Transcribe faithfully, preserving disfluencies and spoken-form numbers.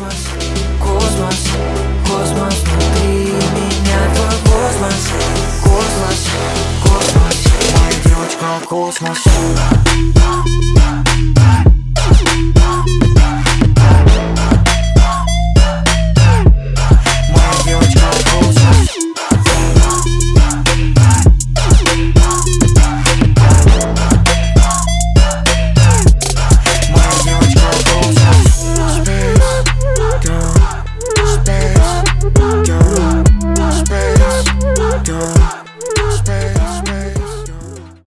космос, космос, космос внутри меня, твой космос, космос, космос, моя девочка, космос.